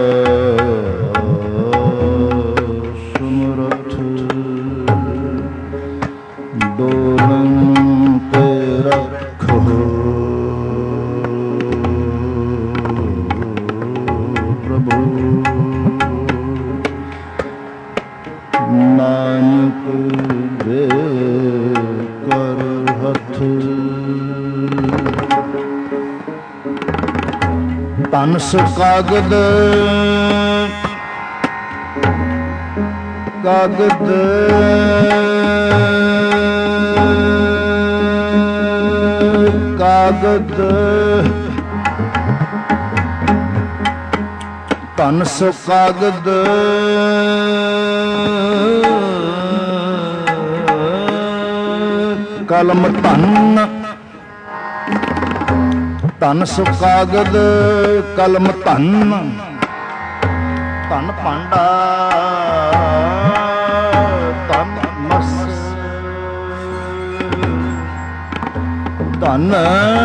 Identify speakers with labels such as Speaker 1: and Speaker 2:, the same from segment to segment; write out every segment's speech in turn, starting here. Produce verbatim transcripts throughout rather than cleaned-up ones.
Speaker 1: ਸੁਮਰਥ ਡੋਲਨ ਤੇ ਰੱਖੋ ਪ੍ਰਭੂ। ਨਾਨਕ ਦੇ ਕਰ ਹੱਥ ਧਨ ਸੁਕਾਗਦ ਕਾਗਦ ਕਾਗਦ ਧਨ ਸੁਕਾਗਦ ਕਲਮ ਧਨ ਧਨ ਸੁਕਾਗਦ ਕਲਮ ਧਨ ਧਨ ਭਾਂਡਾ ਧਨ ਮਸ ਧਨ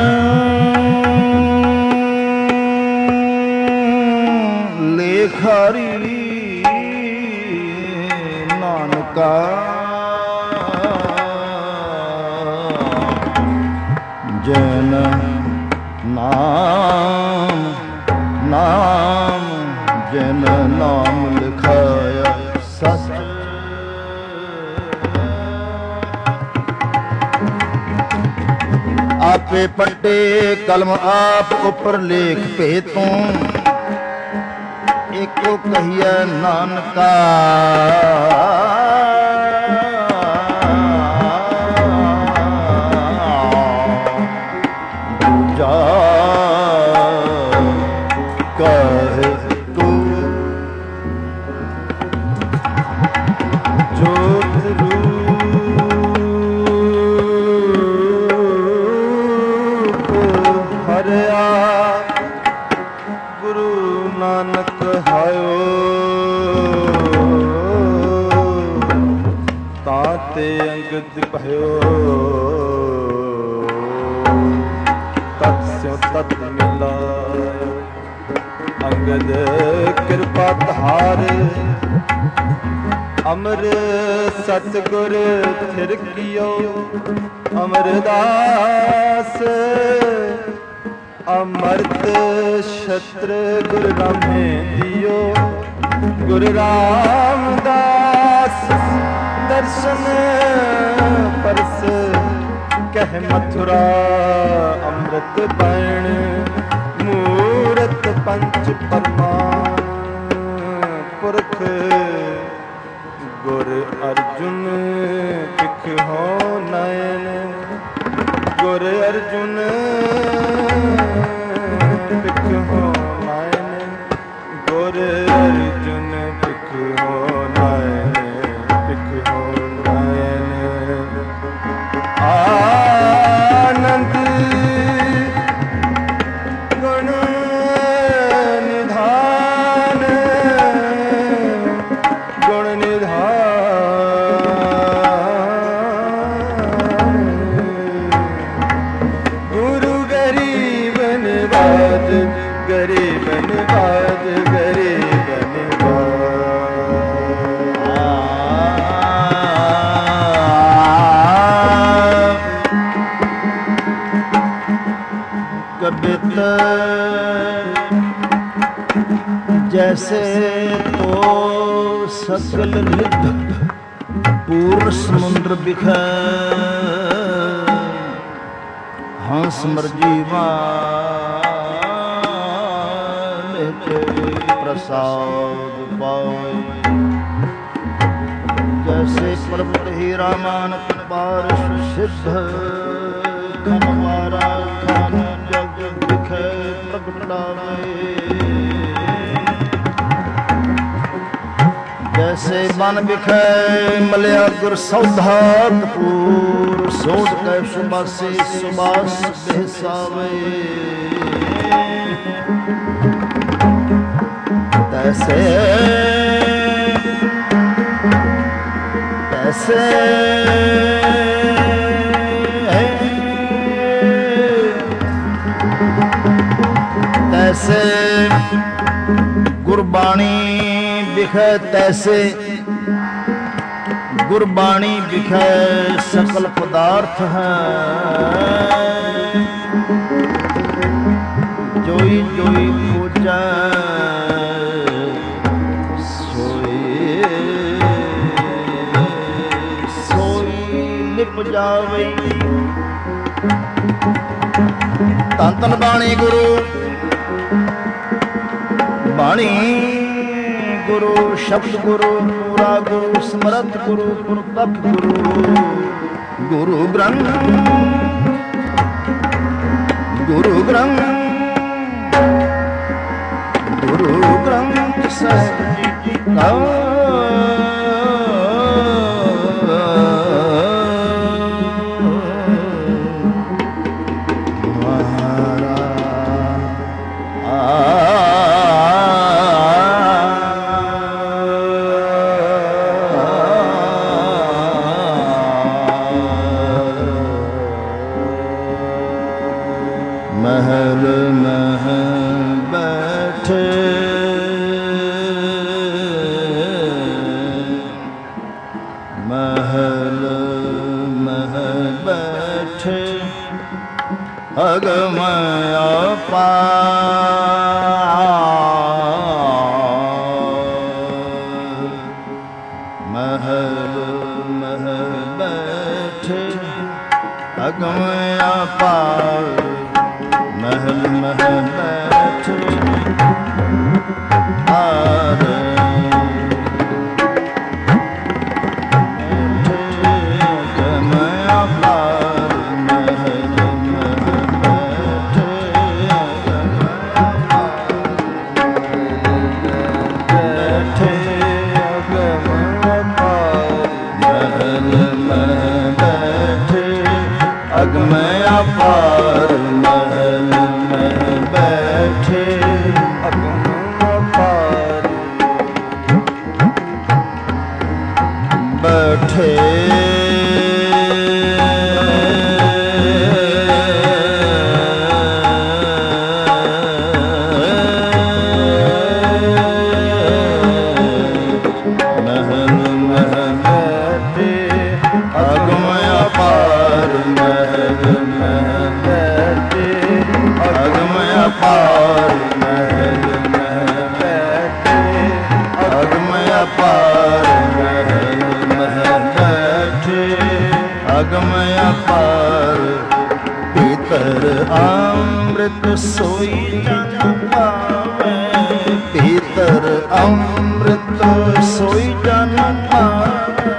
Speaker 1: ਲੇਖਾਰੀ ਨਾਨਕਾ ਜਨ ਨਾਮ ਨਾਮ ਜਨ ਨਾਮ ਲਿਖਾਇਆ ਸਚ। ਆਪੇ ਪੱਟੇ ਕਲਮ ਆਪ ਉੱਪਰ ਲੇਖ ਭੇ ਤੂੰ ਏਕੋ ਕਹੀਐ ਨਾਨਕਾ ਦੂਜਾ ਕਹੇ ਤੂੰ ਜੋਤ ਰੂਪ ਹਰਿਆ ਗੁਰੂ ਨਾਨਕ ਹਾਇਓ ਤਾਤੇ ਅੰਗਦ ਭਇਓ ਤਤ ਸਿਉ ਤਤ ਮਿਲਾਇਓ ਅੰਗਦ ਕਿਰਪਾ ਧਾਰ ਅਮਰ ਸਤਿਗੁਰ ਥਿਰ ਕੀਓ ਅਮਰਦਾਸ ਅਮਰਤ ਛਤਰ ਗੁਰ ਰਾਮੇ ਦਿਓ ਗੁਰ ਰਾਮਦਾਸ ਦਰਸ਼ਨ ਪਰਸ ਕਹਿ ਮਥੁਰਾ ਅੰਮ੍ਰਿਤ ਪੈਣ ਮੂਰਤ ਪੰਚ ਪਰਮਾਨ ਪੁਰਖ ਗੁਰ ਅਰਜੁਨ ਸਿੱਖ ਹੋ ਨੈਣ ਗੁਰ ਅਰਜੁਨ ਸਿੱਖ ਹੋ ਨੈਣ ਗੁਰ ਅਰਜੁਨ ਸਿੱਖ ਹੋ ਨੈਣ ਸਿੱਖ ਹੋ ਨੈਣ ਆਨੰਦ ਗੁਣ ਨਿਧਾਨ ਗੁਣ ਨਿਧਾਨ ਗੁਰੂ ਗਰੀਬ ਨਿਵਾਜ ਗਰੀਬ ਨਿਵਾਜ ਗਰੀਬ ਨਿਵਾਜ कबित जैसे तो सकल निध पूर्ण समुद्र बिखै हंस मर्जी प्रसाद पाए जैसे पर्वत हीरा मानक बारिश सिद्ध खनवारा खान जग दिखे प्रगटावे जैसे बन बिखै मलिया गुर सौधा कपूर सोध कै सुबासी सुबास बेसावे तैसे तैसे तैसे गुरु ਗੁਰਬਾਣੀ ਵਿਖੇ ਤੈਸੇ, ਗੁਰਬਾਣੀ ਵਿਖੇ ਸਕਲ ਪਦਾਰਥ ਹੈ। ਜੋਈ ਜੋਈ ਪੂਜੈ ਸੋਈ ਸੋਈ ਲਿਪ ਜਾਵੇ। ਧੰਨ ਧੰਨ ਬਾਣੀ ਗੁਰੂ, ਬਾਣੀ ਗੁਰੂ, ਸ਼ਬਦ ਗੁਰੂ, ਪੂਰਾ ਗੁਰੂ, ਸਮਰੱਥ ਗੁਰੂ, ਪੁਰਤਖ ਗੁਰੂ, ਗੁਰੂ ਗ੍ਰੰਥ, ਗੁਰੂ ਗ੍ਰੰਥ, ਗੁਰੂ ਗ੍ਰੰਥ ਸਾਹਿਬ ਜੀ ਕੀ ਕਾ महल महल बैठे, महल महल बैठे अगम अपार। महल महल बैठे अगम अपार। महल महल बैठे आर अगम अपार। महल महल बैठे बैठे अगम अपार। महल महल बैठे अगम अपार। महल में बैठे अगम अपार। बैठे महल महल बैठे अगम अपार। महल महल बैठे अगम अपार। महल महल बैठे अगम अपार। महल महल बैठे अगम अपार। भीतर अमृत सोई जन पावे। भीतर अमृत सोई जन पावे।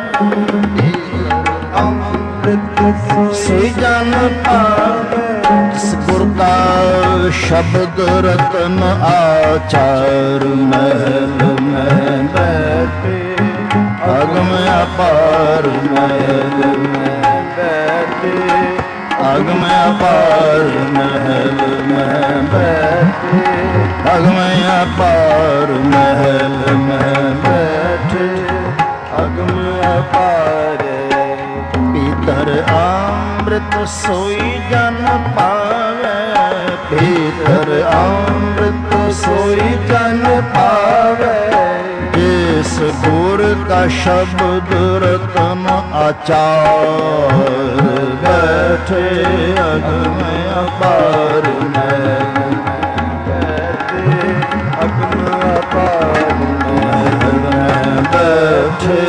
Speaker 1: अमृत सोई जन पावे। जिस गुर का शब्द रतन आचार। महल में बैठे अगम अपार। महल में बैठे अगम अपार। महल में बैठे अगम अपार। महल में बैठे अगम अपार। भीतर अमृत सोई जन पावे। भीतर अमृत सोई जन पावे। जिस गुर का शब्द रतन आचार। बैठे अगम अपार। महल बैठे अगम अपार। महल बैठे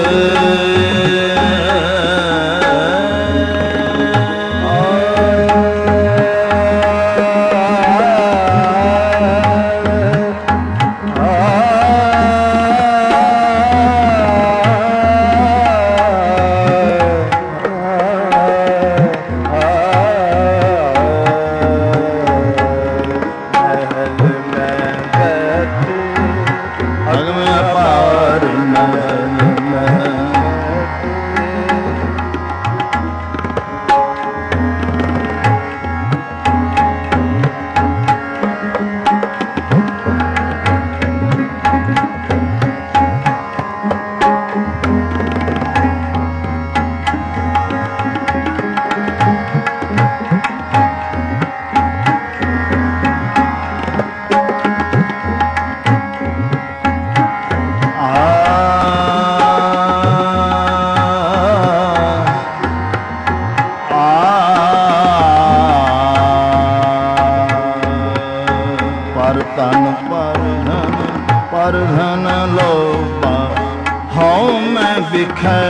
Speaker 1: ਲੋਭਾ ਹਉ ਮੈਂ ਵਿਖੈ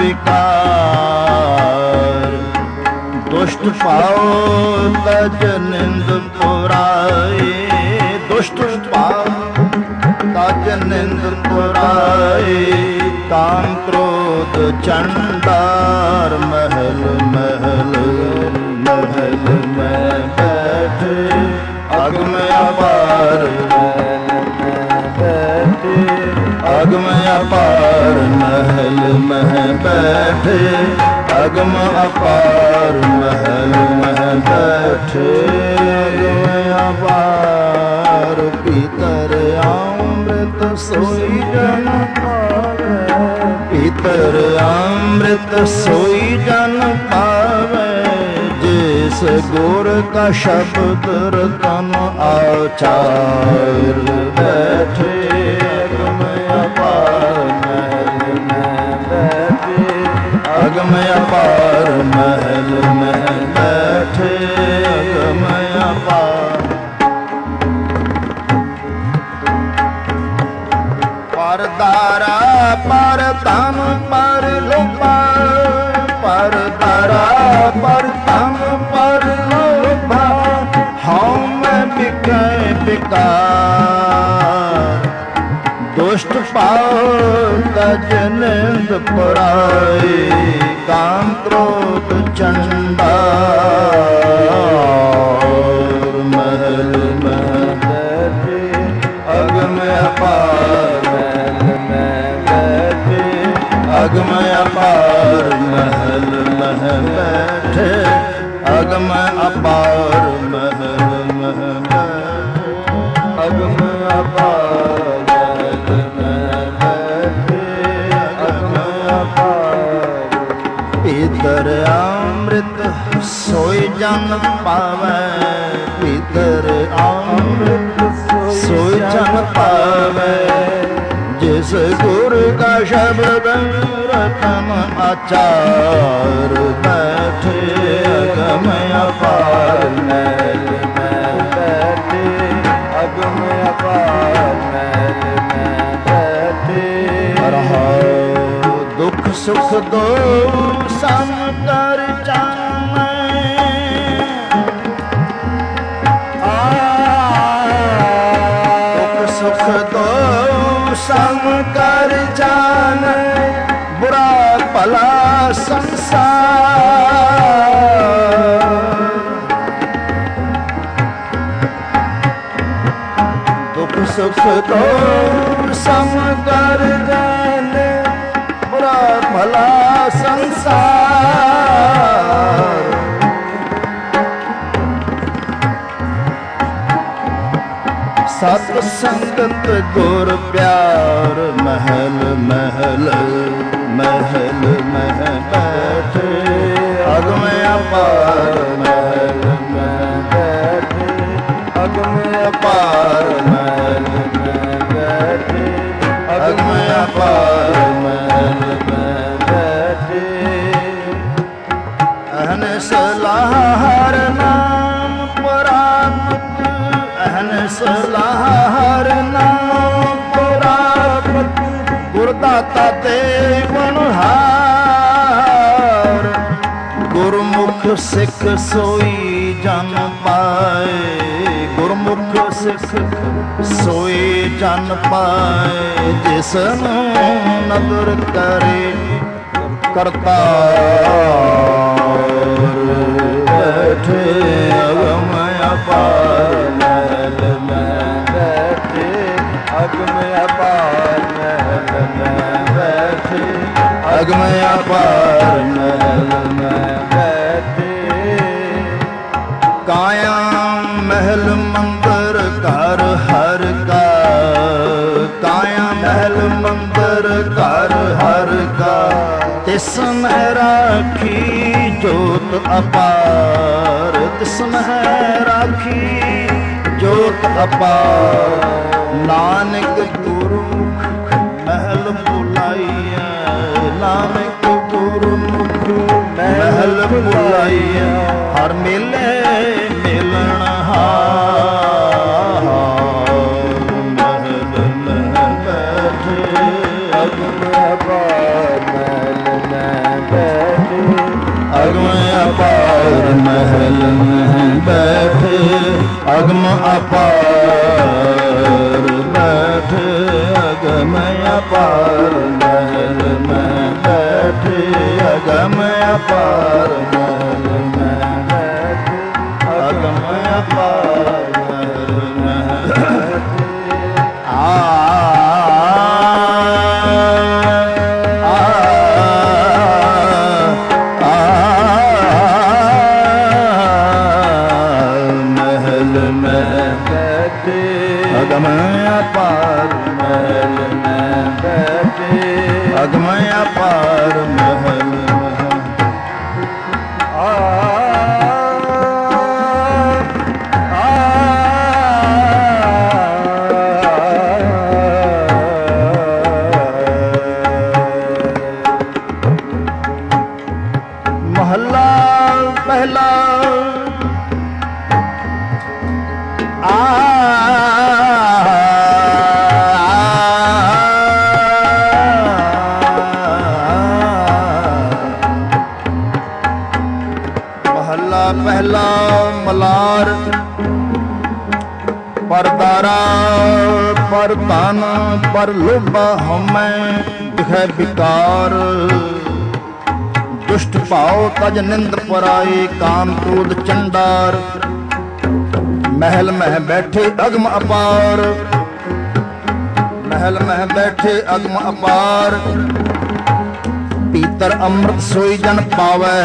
Speaker 1: ਵਿਕਾਰ। ਦੁਸ਼ਟ ਪਾਉ ਤਜ ਨਿੰਦ ਪੁਰਾਏ, ਦੁਸ਼ਟ ਪਾਉ ਤਜ ਨਿੰਦ ਪੁਰਾਏ। ਕਾਮ ਕ੍ਰੋਧ ਚੰਡਾਰ ਮਹਿਲ ਮਹਿਲ ਮਹਿਲ ਮੈਂ ਬੈਠੇ ਅਗਮ ਅਪਾਰ ਬੈਠੇ ਅਗਮ ਅਪਾਰ ਮਹਿਲ ਮਹਿ ਬੈਠੇ ਅਗਮ ਅਪਾਰ ਮਹਿਲ ਮਹਿ ਬੈਠੇ ਅਗਮ ਅਪਾਰ। ਭੀਤਰ ਅੰਮ੍ਰਿਤ ਸੋਈ ਜਨ ਪਾਵੇ, ਭੀਤਰ ਅੰਮ੍ਰਿਤ ਸੋਈ ਜਨ ਪਾਵੇ। ਜਿਸ ਗੁਰ ਕਾ ਸ਼ਬਦ ਰਤਨ ਆਚਾਰ ਬੈਠੇ ਅਗਮ ਅਪਾਰ ਮਹਿਲ ਮਹਿ ਬੈਠੇ ਅਗਮ ਅਪਾਰ ਮਹਿਲ ਮਹਿ ਬੈਠੇ ਅਗਮ ਅਪਾਰ। ਪਰ ਦਾਰਾ ਪਰ ਧਨ ਪਰ ਲੋਭਾ, ਪਰ ਦਾਰਾ ਪਰ ਧਨ ਪਰ ਲੋਭਾ ਹਉ ਮੈਂ ਵਿਖੈ ਵਿਕਾਰ। ਦੁਸ਼ਟ ਪਾਉ ਤਜ ਨਿੰਦ ਪੁਰਾਏ। ਕਾਮ ਕ੍ਰੋਧ ਚੰਡਾਰ ਮਹਿਲ ਮਹਿ ਬੈਠੇ ਅਗਮ ਅਪਾਰ ਮਹਿਲ ਮਹਿ ਬੈਠੇ ਅਗਮ ਅਪਾਰ ਮਹਿਲ ਮਹਿ ਬੈਠੇ ਅਗਮ ਅਪਾਰ ਮਹਿਲ ਮਹਿ ਬੈਠੇ ਅਗਮ ਅਪਾਰ ਮਹਿਲ ਮਹਿ ਬੈਠੇ ਅਗਮ ਅਪਾਰ। ਭੀਤਰ ਅੰਮ੍ਰਿਤ ਸੋਈ ਜਨ ਪਾਵੈ, ਭੀਤਰ ਅੰਮ੍ਰਿਤ ਸੋਈ ਜਨ ਪਾਵੈ। ਜਿਸ ਗੁਰ ਕਾ ਸ਼ਬਦ ਰਤਨ ਆਚਾਰ ਬੈਠੇ ਅਗਮ ਅਪਾਰ ਮਹਿਲ ਮਹਿ ਬੈਠੇ ਅਗਮ ਅਪਾਰ ਮਹਿਲ ਮਹਿ ਬੈਠੇ। ਰਹਾਉ ਦੁਖ ਸੁਖ ਦੋ ਸਮ ਕਰ ਜਾਣੈ, ਦੁਖ ਸੁਖ ਦੋ ਸਮ ਕਰ ਜਾਣੈ। ਬੁਰਾ ਭਲਾ ਸੰਸਾਰ, ਦੁਖ ਸੁਖ ਦੋ ਸਮ ਕਰ ਜਾਣੈ। ਬੁਰਾ ਭਲਾ ਸੰਸਾਰ। ਸਤ ਸੰਗਤ ਗੁਰ ਪਿਆਰ ਮਹਿਲ ਮਹਿਲ ਮਹਿਲ ਮਹਿ ਬੈਠੇ ਅਗਮ ਅਪਾਰ ਮਹਿਲ ਮਹਿ ਬੈਠੇ ਅਗਮ ਅਪਾਰ ਮਹਿਲ ਮਹਿ ਬੈਠੇ ਅਗਮ ਅਪਾਰ ਮਹਿਲ ਮਹਿ ਬੈਠੇ। ਅਹਨਿਸ ਲਾਹਰ ਨਾਮ ਪ੍ਰਾਪਤ, ਅਹਨਿਸ ਲਾਹਰ ਨਾਮ ਪ੍ਰਾਪਤ। ਗੁਰਦਾਤਾ ਤੇ ਬਨਹਾਰ, ਗੁਰਮੁਖ ਸਿੱਖ ਸੋਈ ਜਨ ਪਾਏ। ਗੁਰਮੁਖ ਸਿੱਖ ਸੋਈ ਜਨ ਪਾਏ। ਜਿਸ ਨੂੰ ਨਦਰ ਕਰੇ ਕਰਤਾਰ ਬੈਠੇ ਅਗਮ ਅਪਾਰ ਮਹਿਲ ਮਹਿ ਬੈਠੇ ਅਗਮ ਅਪਾਰ ਮਹਿਲ ਮਹਿ ਬੈਠੇ ਅਗਮ ਅਪਾਰ ਮਹਿਲ ਮਹਿ ਬੈਠੇ। ਕਾਇਆ ਮਹਿਲ ਮੰਦਰ ਘਰ ਹਰ ਕਾ, ਕਾਇਆ ਮਹਿਲ ਮੰਦਰ ਘਰ ਹਰ ਕਾ। ਤਿਸ ਮਹਿ ਰਾਖੀ ਜੋਤ ਅਪਾਰ, ਤਿਸ ਮਹਿ ਰਾਖੀ ਜੋਤ ਅਪਾਰ। ਨਾਨਕ ਗੁਰਮੁਖ ਮਹਿਲ ਬੁਲਾਈਐ, ਨਾਨਕ ਗੁਰਮੁਖ ਮਹਿਲ ਬੁਲਾਈਐ। ਹਰ ਮੇਲੇ ਮਿਲਣ ਹਾਰ ਮਹਿਲ ਮਹਿ ਬੈਠੇ अगम अपार महल में बैठे, अगम अपार बैठे, अगम अपार महल में बैठे, अगम अपार महल में बैठे, अगम अपार महल में बैठे। आ अपार महल में बैठे, अगम अपार महल में आ महला पहला आ पहला मलार परदारा पर तान पर लोभा हमें दिखे विकार, दुष्ट भाव तज निंद पराए काम क्रोध चंडार। महल में बैठे अगम अपार, महल में बैठे अगम अपार, पीतर अमृत सोई जन पावै,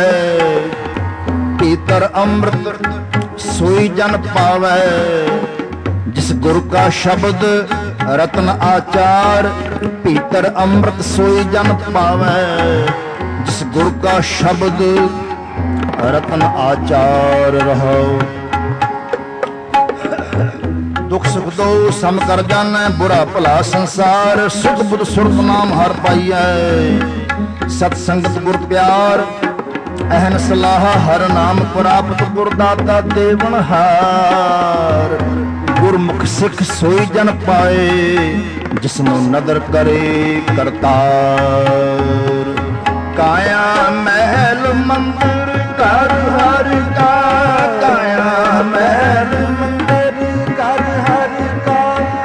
Speaker 1: पीतर अमृत सोई जन पावै, जिस गुरु का शब्द रत्न आचार। पीतर अमृत सोई जन पावै, जिस गुरु का शब्द रत्न आचार रहो। दुख सुख दो सम कर जानै, बुरा भला संसार। सुख बुध सुरत नाम हर पाइयै, सतसंगत गुर प्यार। अहन सलाह हर नाम प्राप्त, गुरदाता देवनहार। गुरमुख सिख सोई जन पाए, जिसनु नदर करे करतार। काया महल मंदिर कर हर का, काया महल मंदिर कर हर का।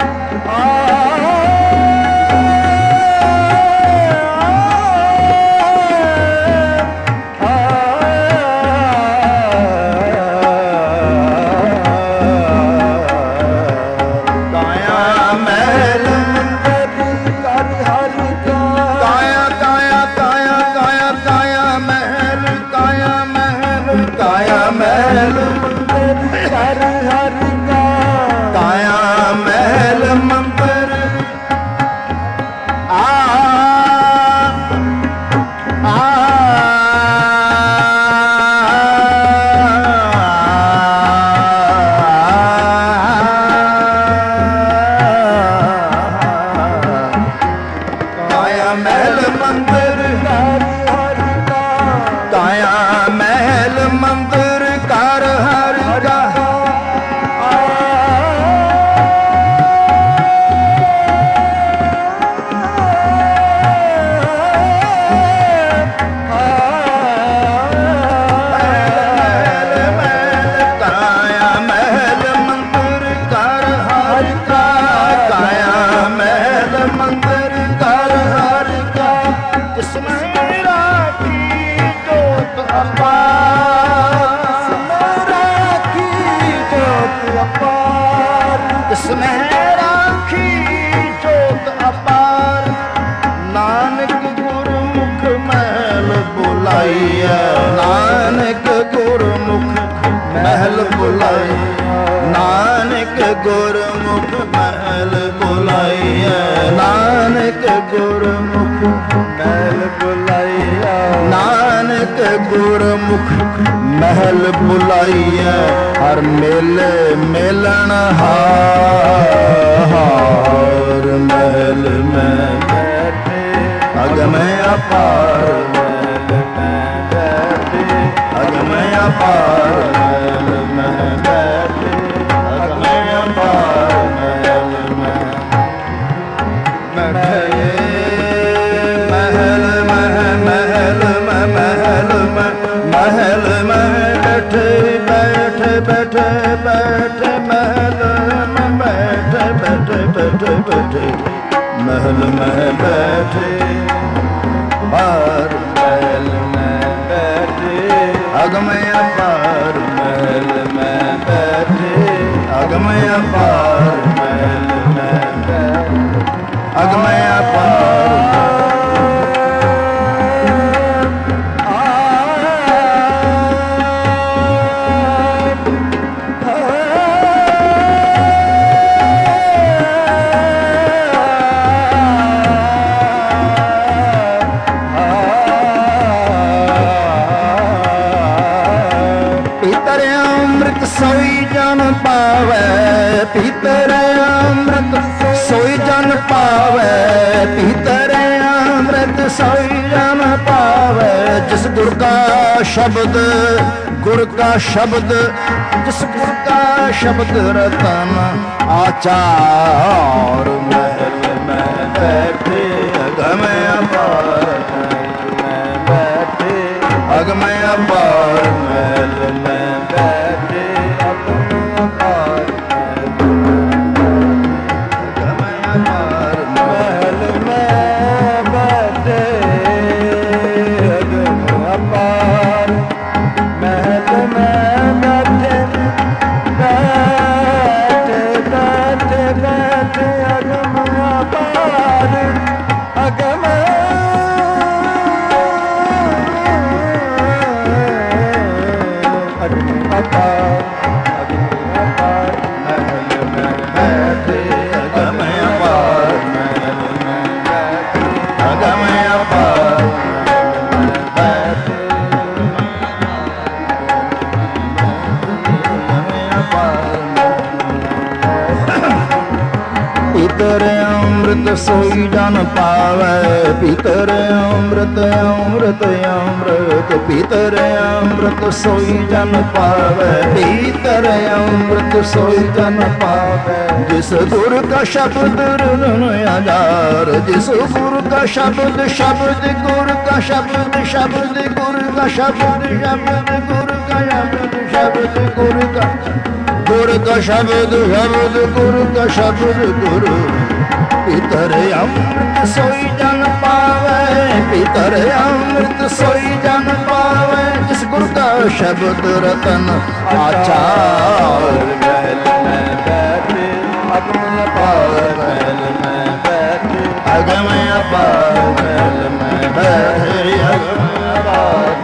Speaker 1: नानक गुरमुख महल बुलाए, नानक गुरमुख महल बुलाइया, नानक गुरमुख महल बुलाइया, नानक गुरमुख महल बुलाइया। हर मेले मेलन हार, महल में बैठे अगम अपार, अगम अपार महल में बैठे, अगम अपार महल में बैठे। महल में बैठे, बार महल में बैठे, अगमय अपार महल में बैठे, अगमय अपार महल में बैठे, अगमय अपार सोई जन पावे, पीतर अमृत सोई जन पावे, पीतर अमृत सोई जन पावे। जिस गुर का शब्द, गुर का शब्द, जिस गुर का शब्द रतन आचार महल में बैठे, अगमय अपार महल में बैठे, अगमय अपार महल में बैठे, सोई जन पावे, पीतर अमृत अमृत अमृत, पीतर अमृत सोई जन पावे, पीतर अमृत सोई जन पावे। जिस गुरु का शब्द हजार, जिस गुरु का शब्द, शब्द गुरु का शब्द, शब्द गुरु का शब्द, शब्द गुरु का शब्द, शब्द गुरु का, गुरु का शब्द, शब्द गुरु का शब्द, गुरु पीतर अमृत सोई जन पावे, पीतर अमृत सोई जन पावे। जिस गुरु का शब्द रतन आचार महल में बैठे, अगमय अपार महल में बैठे, अगमय अपार महल में बैठे, अगमय अपार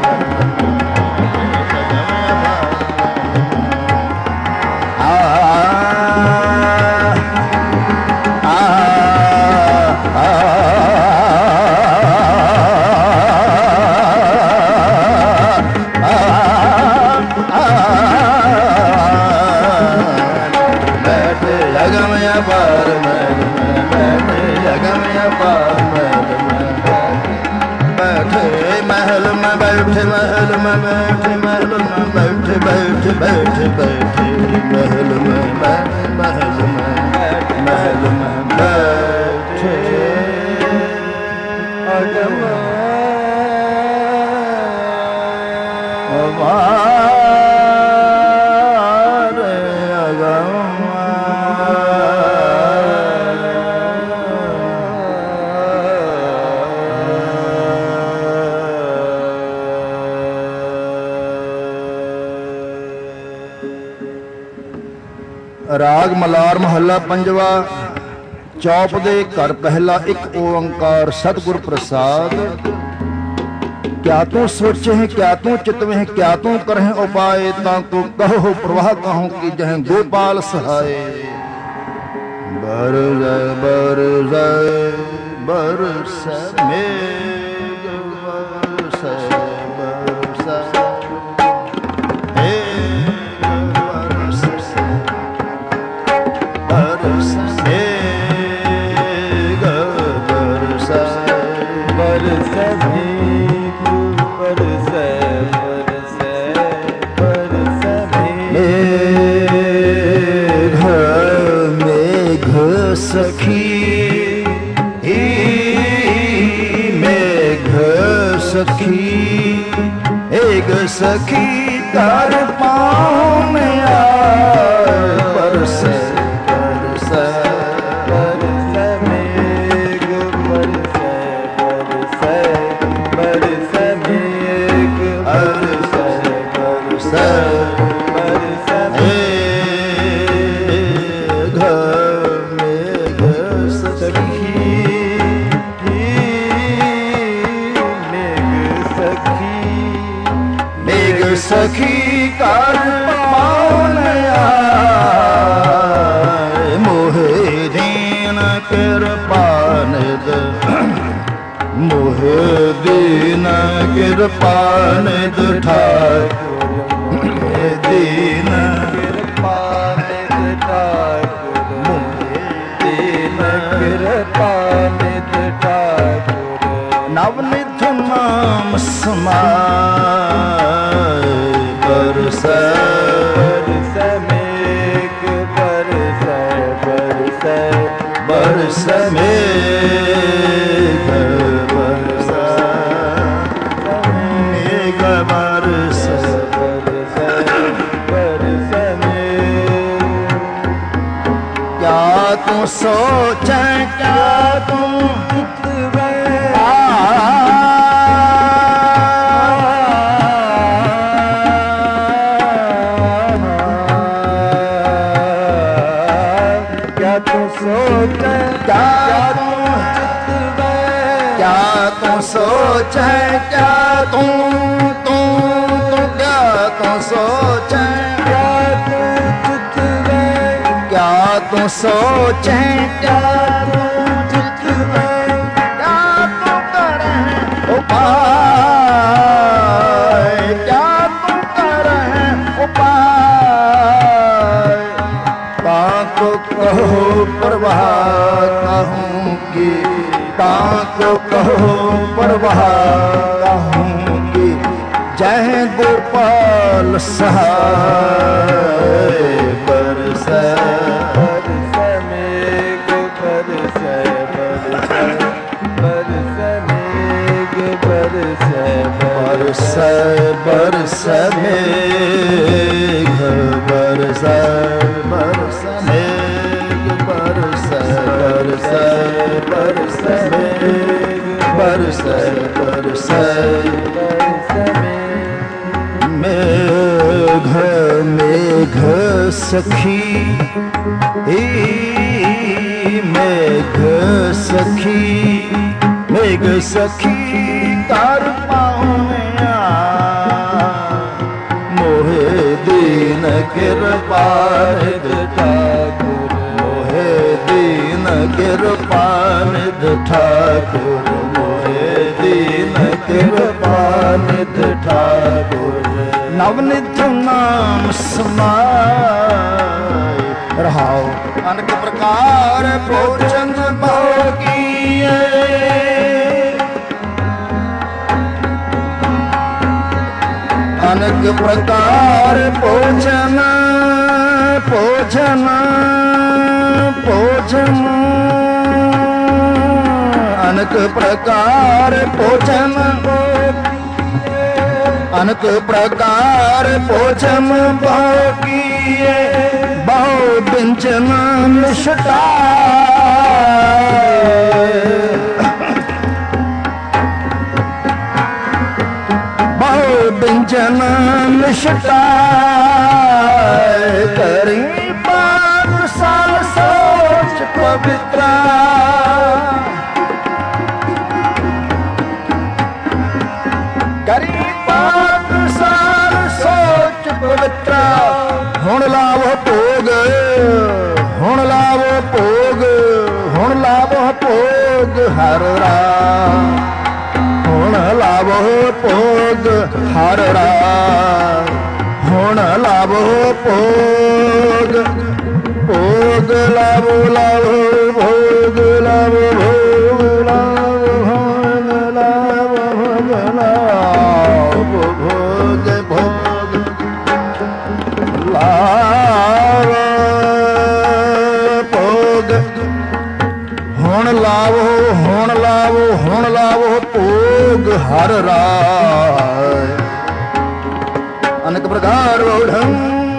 Speaker 1: महल में बैठे, महल में बैठे, बैठे बैठे बैठे महल में बैठे, महल में बैठे, महल में बैठे, अगमय अपार राग मलार महला पंजवा। चौप दे घर पहला एक ओंकार सतगुर प्रसाद। क्या तू सोचे है, क्या तू चितवे है, क्या तू करे उपाय, ताको कहो प्रवाह कहूं कि जह गोपाल सहाय। बरस बरस बरस मेघ बरस बरस सखी मेघ सखी एक सखी तार पाँव में आए बरस बरस बरस मेघ सखी कर पावन आए मोहे दीन कृपा निध मोहे दीन कृपा निध ठाकुर दीन कृपा निध ठाकुर मोहे दीन कृपा निध ठाकुर नवनिध नाम समाए बरस बरस मेघ बरस बरस बरस मेघ बरस मेघ बरस बरस बरस मेघ क्या तू सोचे क्या तू सोचे क्या तू तू तू क्या तू सोचे क्या तू चित में क्या तू सोचे क्या तू चित में क्या तू करे उपाय क्या तू करे उपाय ताको कहो प्रवाह कहूँगी ताको कहो प्रवाह कहूँगी जय गोपाल सहाय बरस बरस मेघ बरस बरस मेघ बरस बरस बरस मेघ बरस बरस मेघ बरस बरस बरस बरस बरस मेघ मेघ सखी मेघ सखी मेघ सखी कर पाऊनिया मोहे दीन कृपा निध ठाकुर मोहे दीन कृपा निध ठाकुर मोहे दीन कृपा निध ठाकुर नवनिध नाम समाय रहाओ अनेक प्रकार भोजन भोगिए अनेक प्रकार भोजन भोजन भोजन अनेक प्रकार भोजन अनेक प्रकार भोजन भोगिए बहु व्यंजन मिष्टाय बहु व्यंजन मिष्टाय करी पाँच साल सोच पवित्र करी पाँच साल सोच पवित्र हुण लावो भोग हुण लावो भोग हुण लावो भोग हर राम हुण लावो भोग हर राम हुण लावो भोग भोग लावो लावो भोग लावो भोग लावो भोग लावो भोग लावो भोग भोग लावो भोग हुण लावो हुण लावो हुण लावो भोग हर राय अनेक प्रकार ओढ़न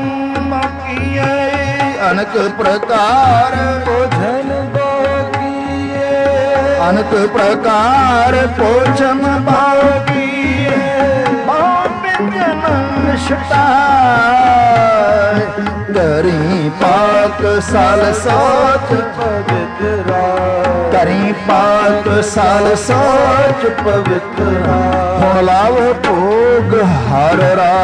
Speaker 1: अनेक प्रकार भोजन भोगिए अनेक प्रकार भोजन भोगिए व्यंजन मिष्टाय गरी पाक साल सोच पवित्र ਕਰੀ ਪਾਕ ਸਾਲ ਸੋਚ ਪਵਿੱਤਰਾ ਹੁਣ ਲਾਵ ਭੋਗ ਹਰ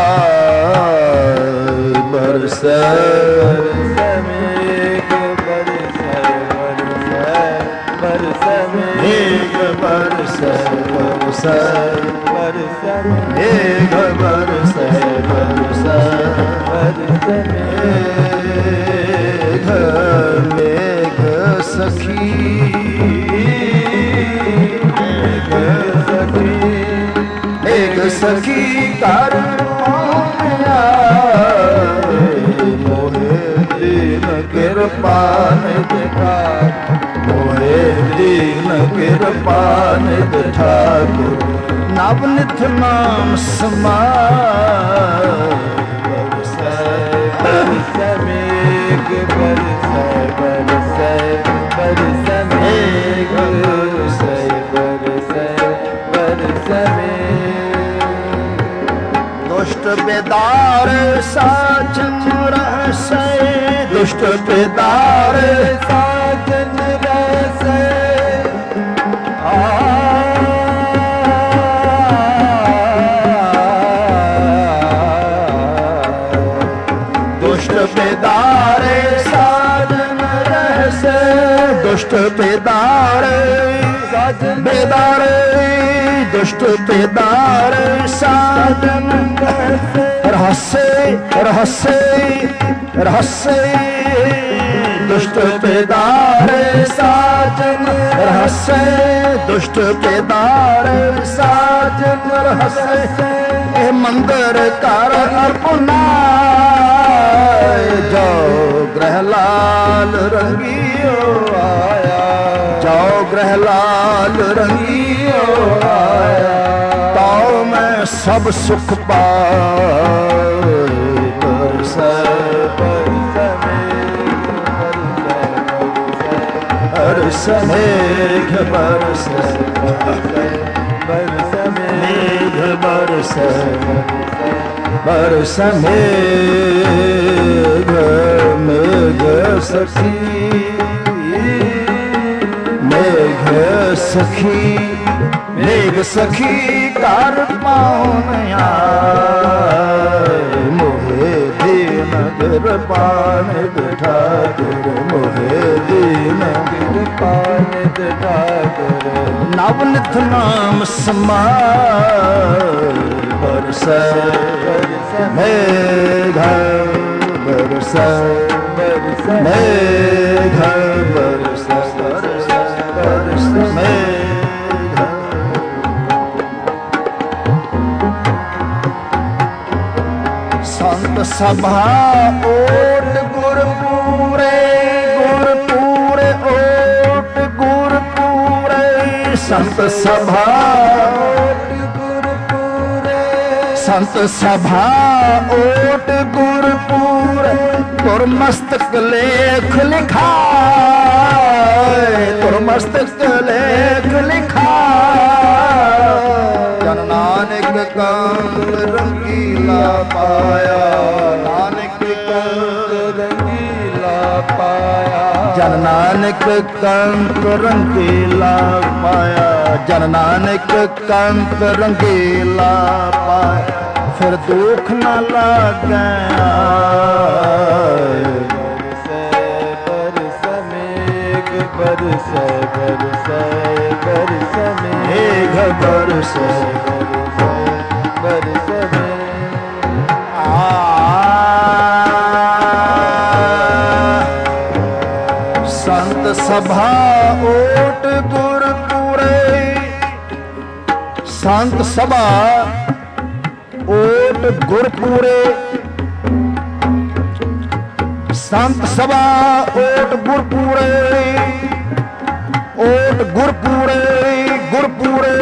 Speaker 1: ਰਾਏ ਬਰਸੈ ਮੇਘ ਬਰਸੈ ਬਰਸੈ ਮੇਘ ਬਰਸੈ ਬਰਸੈ ਬਰਸੈ ਮੇਘ ਬਰਸੈ ਬਰਸੈ ਬਰਸੈ ਮੇਘ ਮੇਘ ਸਖੀ ਮੇਘ ਸਖੀ ਮੇਘ ਸਖੀ ਕਰ ਮੋਹੇ ਦੀਨ ਕਿਰਪਾ ਨਿਧ ਠਾਕੁਰ ਮੋਹੇ ਦੀਨ ਕਿਰਪਾ ਨਿਧ ਠਾਕੁਰ ਨਵ ਨਿਥ ਨਾਮ ਸਮਾਏ ਬਰਸੈ ਬਰਸੈ ਮੇਘ ਬਰਸੈ ਬਰਸੈ ਬਰਸੈ ਮੇਘ ਬਰਸੈ ਬਰਸੈ ਬਰਸੈ ਦੁਸ਼ਟ ਬੇਦਾਰ ਸਾਜਨ ਰਹਸੈ ਦੁਸ਼ਟ ਬੇਦਾਰ ਸਾਜਨ ਰਹਸੈ ਆ ਦੁਸ਼ਟ ਬੇਦਾਰ ਸਾਜਨ ਰਹਸੈ ਦੁਸ਼ਟ ਬੇਦਾਰ ਸਾਜਨ ਬੇਦਾਰ ਦੁਸ਼ਟ ਬੇਦਾਰ ਸਾਜਨ ਰਹਸੇ ਰਹਸੇ ਰਹਸੇ ਦੁਸ਼ਟ ਬੇਦਾਰ ਸਾਜਨ ਰਹਸੇ ਦੁਸ਼ਟ ਬੇਦਾਰ ਸਾਜਨ ਰਹਸੇ ਇਹ ਮੰਦਰ ਘਰ ਅਰਪਨਾ ਜੋ ਗ੍ਰਹਿ ਲਾਲ ਰੰਗੀਓ ਆਇਆ ਜੋ ਗ੍ਰਹਿ ਲਾਲ ਰੰਗੀਓ ਆਇਆ ਤਾਉ ਮੈਂ ਸਭ ਸੁਖ ਪਾਏ ਬਰਸੈ ਬਰਸੈ ਮੇਘ ਬਰਸੈ ਬਰਸੈ ਮੇਘ ਬਰਸੈ ਬਰਸੈ ਮੇਘ ਮੇਘ ਸਖੀ ਮੇਘ ਸਖੀ ਮੇਘ ਸਖੀ ਘਰ ਪਾਉਣ ਆਏ ਮੋਹੇ ਦੀਨ ਕਿਰਪਾ ਨਿਧ ਠਾਕੁਰ ਮੋਹੇ ਦੀਨ ਕਿਰਪਾ ਨਿਧ ਠਾਕੁਰ ਨਵ ਨਿਥ ਨਾਮ ਸਮਾਏ ਬਰਸੈ ਮੇਘ ਬਰਸੈ ਮੇਘ ਬਰਸੈ ਬਰਸੈ ਮੇਘ ਸੰਤ ਸਭਾ ਓਟ ਗੁਰਪੂਰੇ ਗੁਰਪੂਰੇ ਓਟ ਗੁਰਪੂਰੇ ਸੰਤ ਸਭਾ ਓਟ ਗੁਰਪੂਰੇ ਸੰਤ ਸਭਾ ਓਟ ਗੁਰਪੂਰੇ ਤੁਰ ਮਸਤਕ ਲੇਖ ਲਿਖਾਏ ਤੁਰ ਮਸਤਕ ਲੇਖ ਲਿਖਾਏ ਜਨ ਨਾਨਕ ਕੰਗ ਰੰਗੀਲਾ ਪਾਇਆ ਨਾਨਕ ਕੰਗ ਰੰਗੀਲਾ ਪਾਇਆ ਜਨ ਨਾਨਕ ਕੰਗ ਰੰਗੀਲਾ ਪਾਇਆ ਜਨ ਨਾਨਕ ਕੰਗ ਰੰਗੀਲਾ ਪਾਇਆ ਫਿਰ ਦੁੱਖ ਨਾ ਲਾਗੈ ਬਰਸੈ ਬਰਸੈ ਮੇਘ ਬਰਸੈ ਬਰਸੈ ਬਰਸੈ ਮੇਘ ਬਰਸੈ ਬਰਸੈ ਆ ਸੰਤ ਸਭਾ ਓਟ ਗੁਰਪੂਰੇ ਸੰਤ ਸਭਾ ਓਟ ਗੁਰਪੂਰੇ ਸੰਤ ਸਭਾ ਓਟ ਗੁਰਪੂਰੇ ਓਟ ਗੁਰਪੂਰੇ ਗੁਰਪੂਰੇ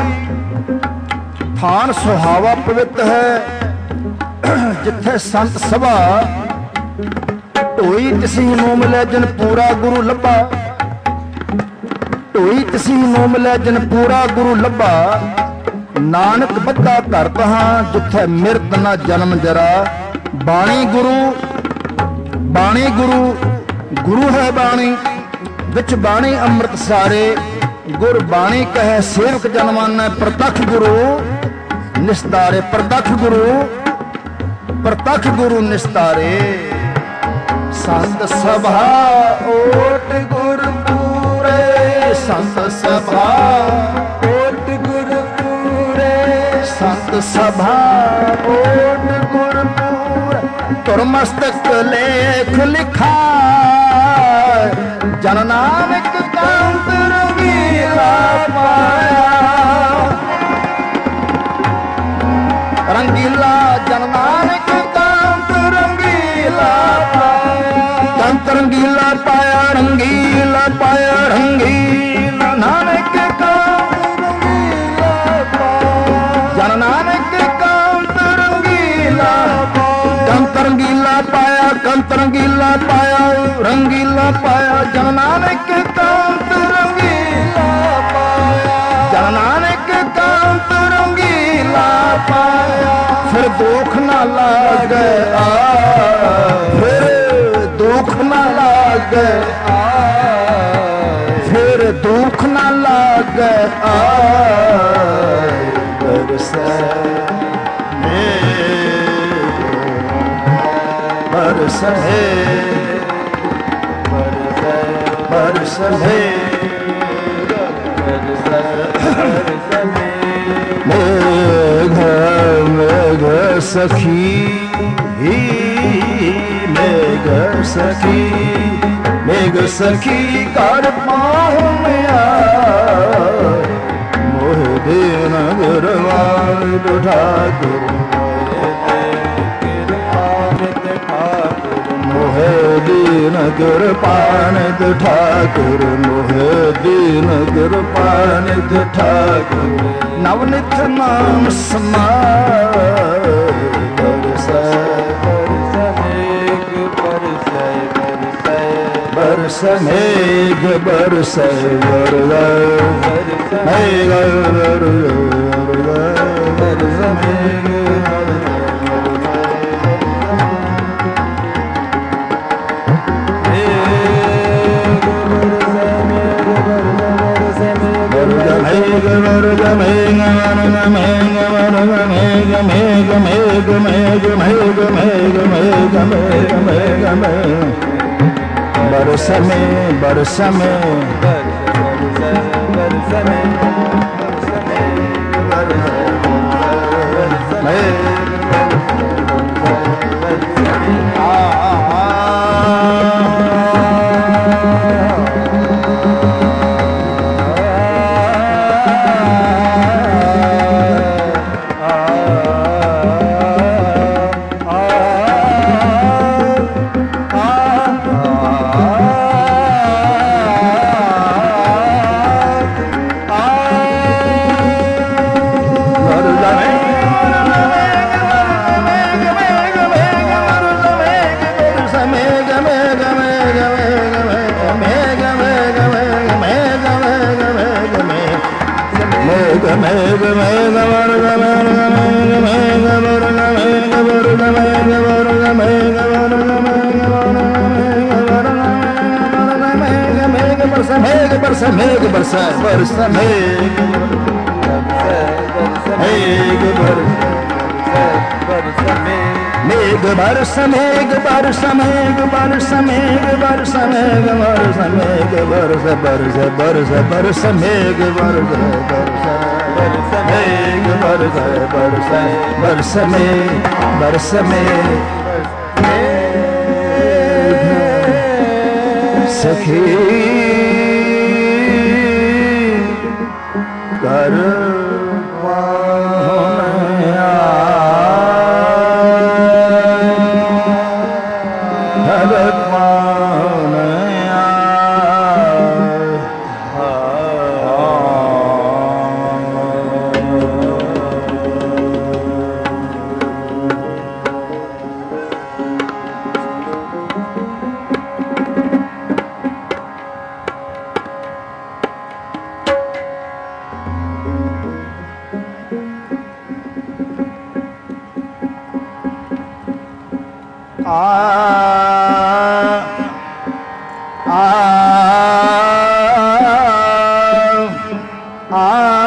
Speaker 1: ਥਾਨ ਸੁਹਾਵਾ ਪਵਿੱਤ ਹੈ ਜਿੱਥੇ ਸੰਤ ਸਭਾ ਢੋਈ ਤਸੀ ਨੂੰ ਮਿਲੇ ਜਨ ਪੂਰਾ ਗੁਰੂ ਲੱਭਾ ਢੋਈ ਤਸੀ ਨੂੰ ਮਿਲੇ ਜਨ ਪੂਰਾ ਗੁਰੂ ਲੱਭਾ ਨਾਨਕ ਬੱਧਾ ਧਰਤ ਹਾਂ ਜਿੱਥੇ ਮਿਰਤ ਨਾ ਜਨਮ ਜਰਾ ਬਾਣੀ ਗੁਰੂ ਬਾਣੀ ਗੁਰੂ ਗੁਰੂ ਹੈ ਬਾਣੀ विच बाणी अमृत सारे गुर बाणी कहे सेवक जनमाना प्रतख गुरु निस्तारे प्रतख गुरु प्रतख गुरु निस्तारे संत सभा ओट गुर पूरे संत सभा ओट गुर पूरे संत सभा ओट गुर पूरे तुर मस्तक लेख लिखा जन नानक कांत रंगीला पाया रंगीला जन नानक कांत रंगीला पाया कांत रंगीला पाया रंगीला पाया रंगीला नानक कांत रंगीला पाया जन नानक कांत रंगीला कांत रंगीला पाया कांत रंगीला पाया रंगीला पाया जन नानक कांत रंगीला पाया जन नानक कांत रंगीला पाया फिर दुख ना लागे आ फिर दुख ना लागे आ फिर दुख ना लागे आ बरसे बरसे बरसे मेघ मेघ सखी मेघ सखी मेघ सखी कर पाहुमिया मोह दीन गुरवान ठाकुर मोहे दीन कृपानिध ठाकुर मोहे दीन कृपानिध ठाकुर नवनित नाम समाय बरसै बरसै मेघ बरसै बरसै मेघ बरसै मेघ बरस में बरस में मेघ बरसा बरसा मेघ मेघ मेघ बरस मेघ बरस मेघ बरस मेघ बरस मेघ बरस मेघ बरस बरस बरस बरस मेघ बरस बरस मेघ बरस बरस बरस मेघ बरस मेघ सखी कर पाहुमिया कर पाहुमिया आ आ आ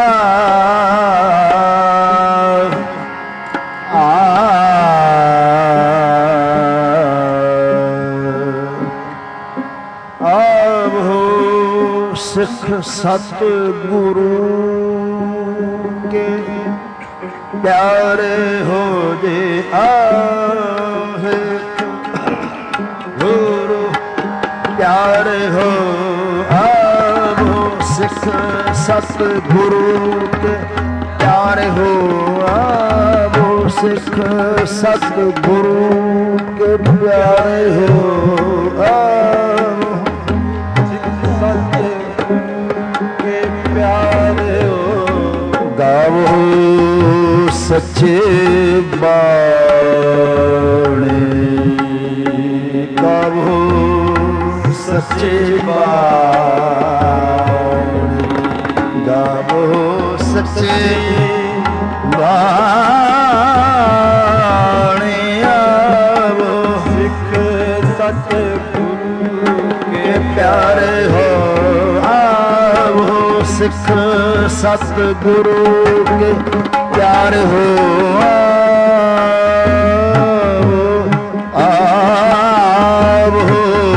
Speaker 1: सिख सत गुरु के प्यारे हो जे आहे गुरु प्यारे हो आवो सिख सत गुरु के प्यारे हो आवो सिख सत गुरु के प्यारे हो आवो गावो सच्चे बाणे गावो सच्चे बाणे गावो सच्चे बाणे आवो सिख सत गुरु के प्यारे हो सिख सत गुरु के प्यार हो आवो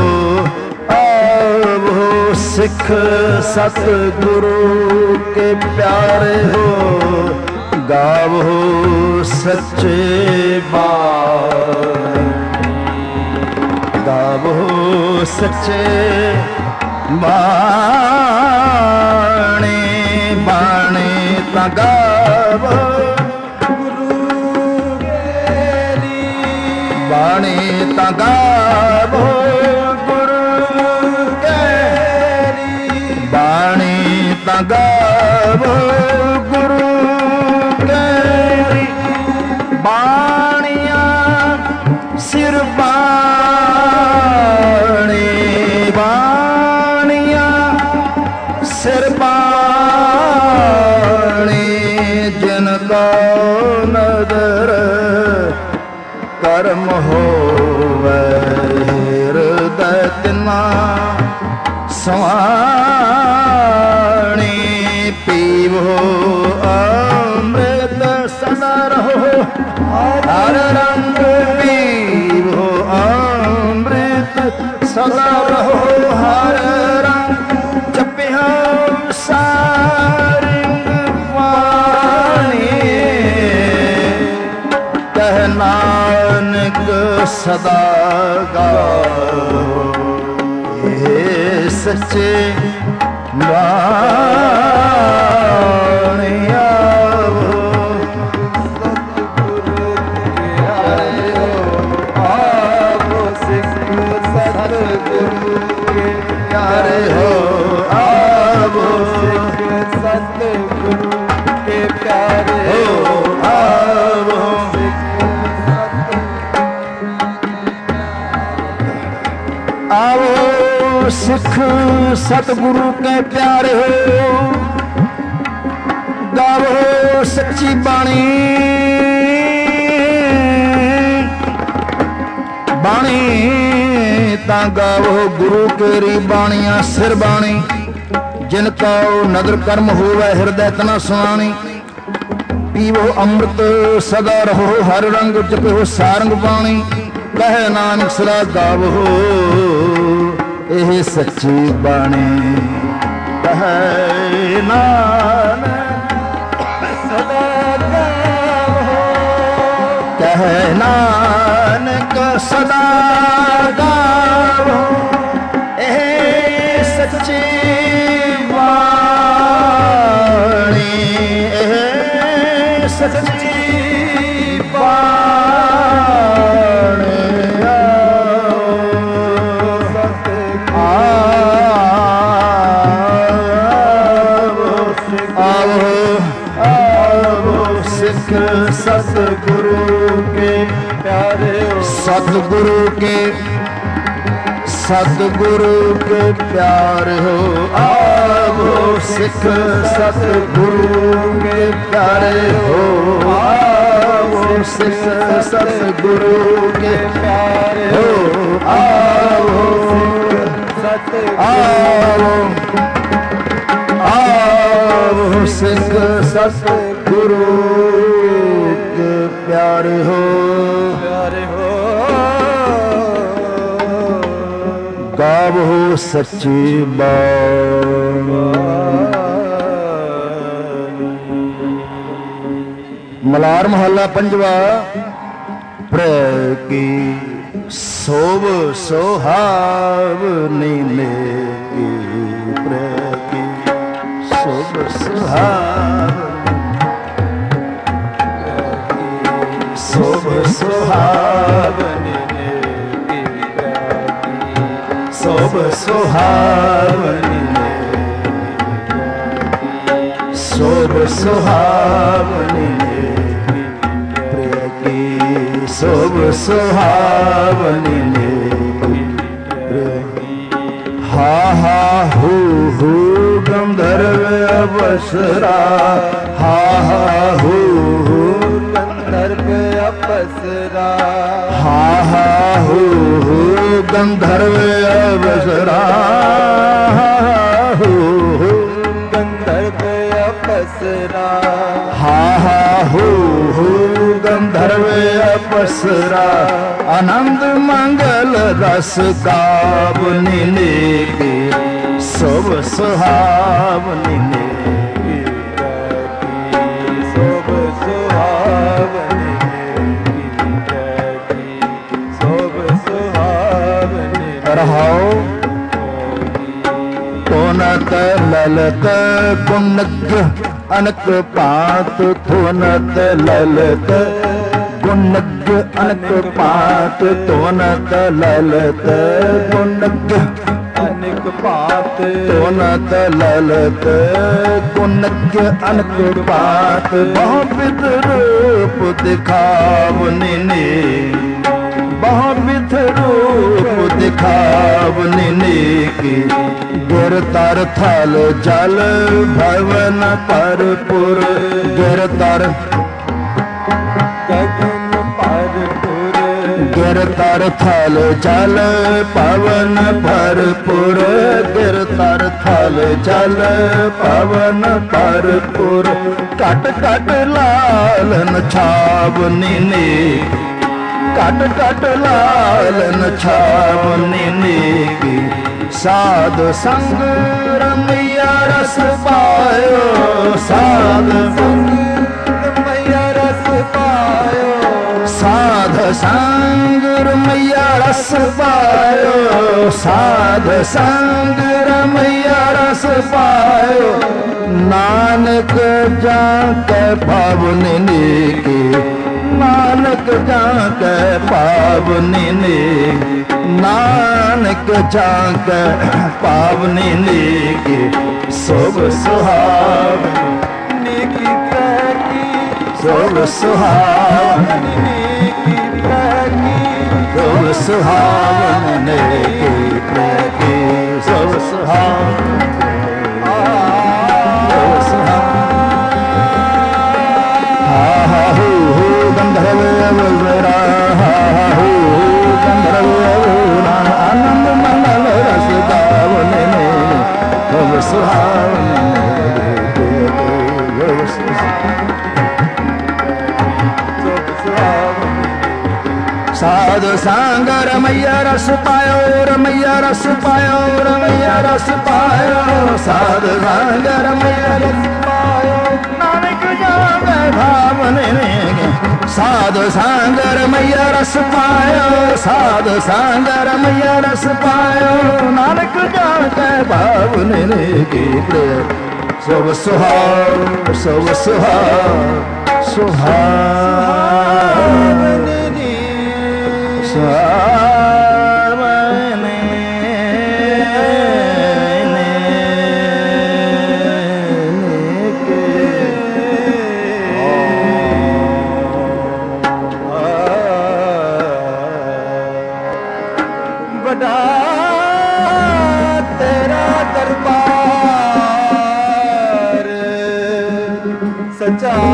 Speaker 1: आवो सिख सत गुरु के प्यारे हो गावो सच्चे बाणी गावो सच्चे बाणे बाणे ता गावो गुरु केरी बाणे ता गावो गुरु केरी बाणे ता गावो गुरु केरी बाणिया सिर बाणे बाणिया सिर बाणी जिन का नदर कर्म होवे हृदय तिना स्वाणी पीवो अमृत सदा रहो हर रंग पीवो अमृत सदा रहो हर रंग जपिया सारिंग वाणी कह नानक सदा गाओ ये सच्चे बाणी आवो सतगुरु प्यारे हो आवो सिख सतगुरु के प्यारे हो आवो सिख सतगुरु के प्यारे हो आवो आओ सिख सतगुरु के प्यारे हो गावो सच्ची बाणी बाणी ता गावो गुरु केरी बाणिया सिर बाणी जिनका नदर कर्म होवे हृदय तना सुनानी पीवो अमृत सदा रहो हर रंग जपो सारंग बाणी कह नानक सदा गावो ਇਹ ਸੱਚੀ ਬਾਣੀ ਕਹ ਨਾਨਕ ਸਦਾ ਗਾਵੋ ਕਹ ਨਾਨਕ ਸਦਾ ਗਾਵੋ ਇਹ ਸੱਚੀ ਬਾਣੀ ਇਹ ਸੱਚੀ ਬਾਣੀ सतगुरु के प्यारे सतगुरु के सतगुरु के प्यार हो आवो सिख सतगुरु के प्यारे हो आवो सिख सतगुरु के प्यारे हो आओ सत आओ आओ सिख सतगुरु के प्यारे हो, प्यारे हो। गावो सच्ची बात। मलार महला पंजवा। प्रेम की शोभ सुहावनी नेकी, प्रेम की शोभ सुहावनी, शोभ सुहावनी नेकी, शोभ सुहावनी नेकी, शोभ सुहावनी शोभ सुहावनी नेकी। हा हा हू हू गंधर्व अप्सरा, हा हा हू हू गंधर्व अप्सरा, हा हा हू हू गंधर्व अप्सरा, हा हू हू गंधर्व अप्सरा, हा हा हू हू गंधर्व अप्सरा। आनंद मंगल रस गावनी नेकी, शोभ सुहावनी नेकी, शोभ सुहावनी नेकी, शोभ सुहावनी। रहाओ तोनत ललत गुणग अनक पात, थोनत ललत गुणग अनक पात, तोनत ललत गुणग अनक पात, तोनत ललत गुणग अनक पात। बहुविध रूप दिखावनी नेकी, बहुविध रूप दिखावनी नेकी। गिरतर थल जल भवन परपुर, गिरतर गगन परपुर, गिरतर थल जल पवन परपुर, गिरतर थल जल पवन परपुर। कट कट लालन छावनी नेकी, कट कट लालन छावनी नेकी। साध संग रमैया रस पायो, साध संग रमैया रस पायो, साध संग रमैया रस पायो, साध संग रमैया रस पायो। नानक जाके पावनी नेकी, नानक जाके पावनी नेकी, नानक जाके पावनी नेकी। शोभ सुहावनी नेकी प्रेकी, शोभ सुहावनी नेकी प्रेकी, शोभ सुहावनी नेकी प्रेकी, शोभ सुहावनी, शोभ सुहावनी। हा हा हू हू गंधर्व अप्सरा, हा हा हू हू गंधर्व अप्सरा। आनंद मंगल रस गावनी नेकी, शोभ सुहावनी नेकी, शोभ सुहावनी। साधु सांग रमैया रस पायो, रमैया रस पायो, रमैया रस पायो, साधु सांग रमैया रस पायो। नानक जागे भावनी नेकी, साधु सांग रमैया रस पायो, साधु सांग रमैया रस पायो। नानक जागे भावनी नेकी प्रेम। शोभ सुहाव, शोभ सुहाव, सुहावनी सुहावनी नेकी। बड़ा तेरा दरबार, सचा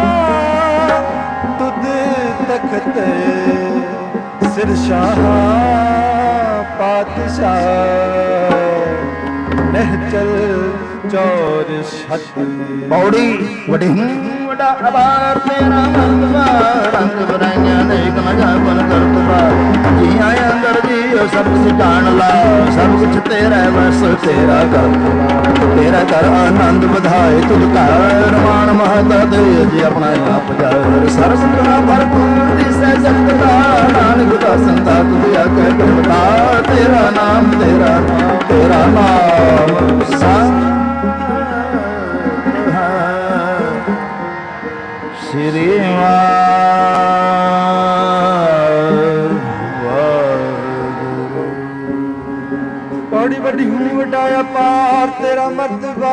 Speaker 1: तुद तखत सिर शाह पातशाह। नहचल
Speaker 2: ਚੌਰ ਛੱਤ
Speaker 1: ਪੌੜੀ ਵਡੀ ਵਡਾ ਅਬਾਰ ਤੇਰਾ ਮਰਤਬਾ ਰੰਗ ਬਰਾਈਆਂ ਦੇਖ ਨਾ ਜਾਪਨ ਕਰਤਬਾ ਜੀਆਂ ਅੰਦਰ ਜੀਓ ਸਭ ਕੁਛ ਜਾਣ ਲਾ ਸਭ ਕੁਛ ਤੇਰਾ ਵਸ ਤੇਰਾ ਕਰ ਤੇਰਾ ਕਰ ਆਨੰਦ ਵਧਾਏ ਤੁਧ ਘਰ ਮਾਨ ਮਹਤਾ ਦੇ ਜੀ ਆਪਣਾ ਆਪ ਜਾਰ ਸਰਬ ਗੁਣਾ ਭਰਪੂਰ ਦਿਸੈ ਜਗਤ ਦਾ ਨਾਨਕ ਦਾ ਸੰਤਾ ਤੁਧ ਆਗੇ ਕਰਤਾ ਤੇਰਾ ਨਾਮ ਤੇਰਾ ਨਾਮ ਤੇਰਾ ਨਾਮ ਸੰਤ ਸ੍ਰੀ
Speaker 2: ਪੌੜੀ ਵੱਡੀ ਹੂੰ ਵਡਾਇਆ ਪਾਰ ਤੇਰਾ ਮਰਤਬਾ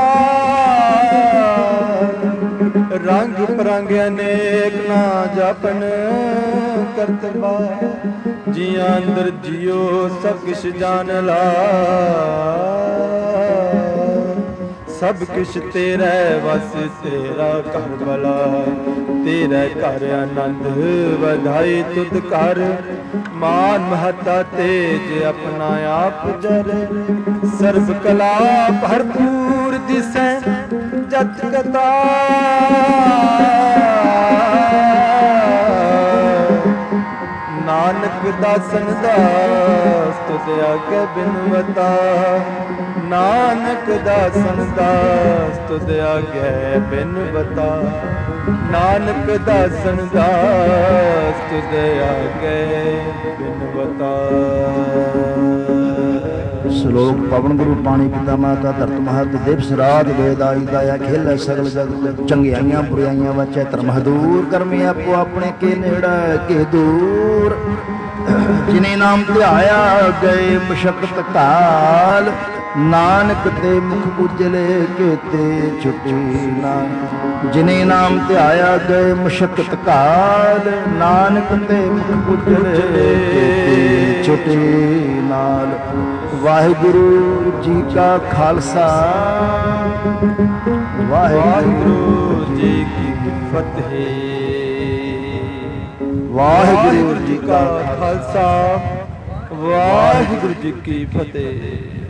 Speaker 2: ਰੰਗ ਪਰੰਗ ਅਨੇਕ ਨਾ ਜਾਪਨ ਕਰਤਬਾ ਜੀਆਂ ਅੰਦਰ ਜਿਉ ਸਭ ਕਿਛ ਜਾਣ ਲਾ ਸਭ ਕਿਛ ਤੇਰਾ ਵਸ ਤੇਰਾ ਘਰ ਭਲਾ ਤੇਰਾ ਘਰ ਆਨੰਦ ਵਧਾਈ ਤੁਧ ਘਰ ਮਾਨ ਮਹਤਾ ਤੇਜ ਆਪਣਾ ਆਪ ਜਰ ਸਰਬ ਕਲਾ ਭਰਪੂਰ ਦਿਸੈ ਜਤ ਕਤਾ ਨਾਨਕ ਦਾਸਨ ਦਾਸ ਤੁਧ ਆਗੇ ਬਿਨਵਤਾ ਨਾਨਕ ਦਾਸਨ ਦਾਸ ਤੁਧ ਆਗੇ ਬਿਨਵਤਾ ਨਾਨਕ ਦਾਸਨ ਦਾਸ ਤੁਧ ਆਗੇ ਬਿਨਵਤਾ।
Speaker 1: ਸ਼ਲੋਕ ਪਵਨ ਗੁਰੂ ਪਾਣੀ ਪਿਤਾ ਮਾਤਾ ਧਰਤ ਮਹਤ ਦਿਵਸ ਰਾਤ ਵੇਦ ਆਈ ਦਾਇਆ ਖੇਲੇ ਸਗਲ ਜਗਤ ਚੰਗਿਆਈਆਂ ਬੁਰਾਈਆਂ ਵਾਚੈ ਧਰਮ ਹਦੂਰ ਕਰਮੀ ਆਪੋ ਆਪਣੇ ਕੇ ਨੇੜਾ ਕੇ ਦੂਰ ਜਿਨੇ ਨਾਮ ਧਿਆਇਆ ਗਏ ਮਸ਼ਕਤ ਕਾਲ ਨਾਨਕ ਤੇ ਮੁਖ ਉਜਲੇ ਕੀਤੇ ਛੁਟੀ ਨਾਨਕ ਜਿਨੇ ਨਾਮ ਧਿਆਇਆ ਗਏ ਮਸ਼ਕਤ ਕਾਲ ਨਾਨਕ ਤੇ ਮੁਖ ਉਜਲੇ ਕੀਤੇ ਛੁਟੀ ਨਾਲ। ਵਾਹਿਗੁਰੂ ਜੀ ਕਾ ਖਾਲਸਾ
Speaker 2: ਵਾਹਿਗੁਰੂ ਜੀ ਕੀ ਫਤਿਹ।
Speaker 1: ਵਾਹਿਗੁਰੂ ਜੀ ਕਾ ਖਾਲਸਾ
Speaker 2: ਵਾਹਿਗੁਰੂ ਜੀ ਕੀ ਫਤਿਹ।